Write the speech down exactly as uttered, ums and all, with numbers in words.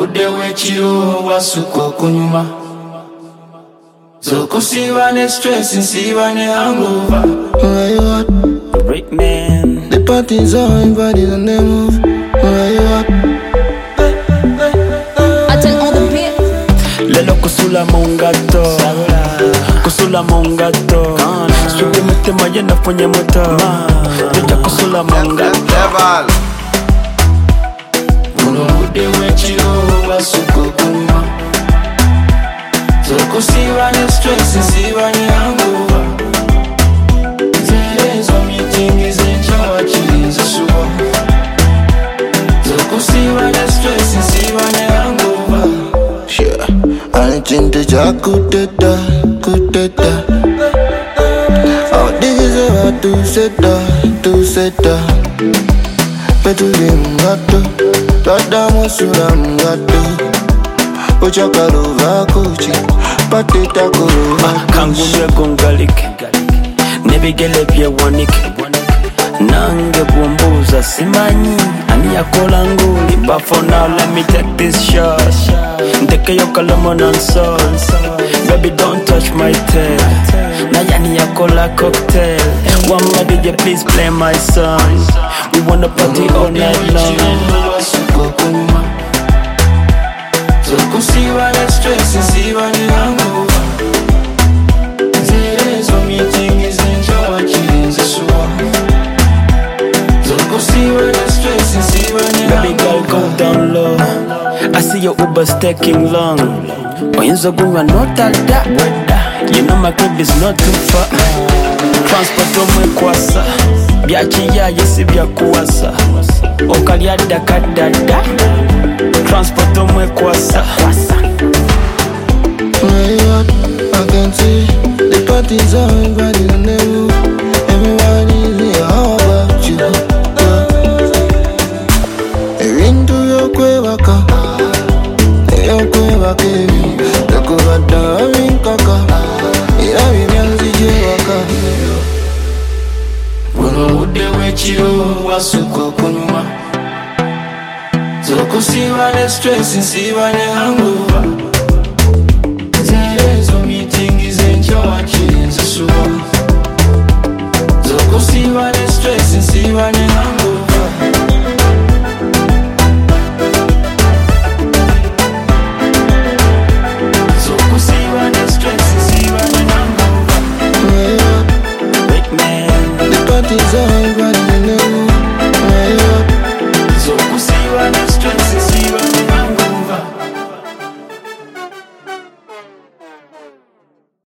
Buno wechiro wasuko kunyuma. Zokusiba ne stress nsiba ne hangover. Where you at? Break man. The party's on, bodies on the move. Where you at? Lelo kusula mungato, kusula mungato. Sugi mutima yena funye muto. Tuja kusula mungato. Buno bude wechiro wasuko kunyuma. Zokusiba ne stress nsiba ne hangover. Zerezo meeting izenchawa chilinza suwa. Zokusiba ne stress nsiba ne hangover. Yeah, anything to just good at that, good at that. All these are to set that, to set that. Petulim gato, tada musura gato. Uchakalo vakuchi, patita kuru vakuchi. Kangumya gongalike, nebigele bye wanike. Nange bumbuza simanyi, ani yakola nguli. But for now let me take this shot. Ndeke yoka lemon and salt. Baby don't touch my tail. Na yani yakola cocktail. One my D J please play my song. We wanna party all night long. Zokusiba ne stress nsiba ne hangover. Zerezo meeting izenchawa chilinza suwa. Zokusiba ne stress nsiba ne hangover. Baby girl go down low. I see your Uber's taking long. Oyinza gunywa not at that weather. You know my crib is not too far. Transport omwe kwasa. Byachiyaye si byakuwasa. Okalya dakadada. Transport omwe kwasa. Where you at? I can see the party's on, body on the move. Everybody's here, how about you? You're into your kwewaka, your kwewaka. Takuvada winkaka, ila vivyanzi jiwaka. Buno bude wechiro wasuko kunyuma. Zokusiba ne stress nsiba ne hangover. Zerezo meeting izenchawa chilinza suwa. Zokusiba ne stress nsiba ne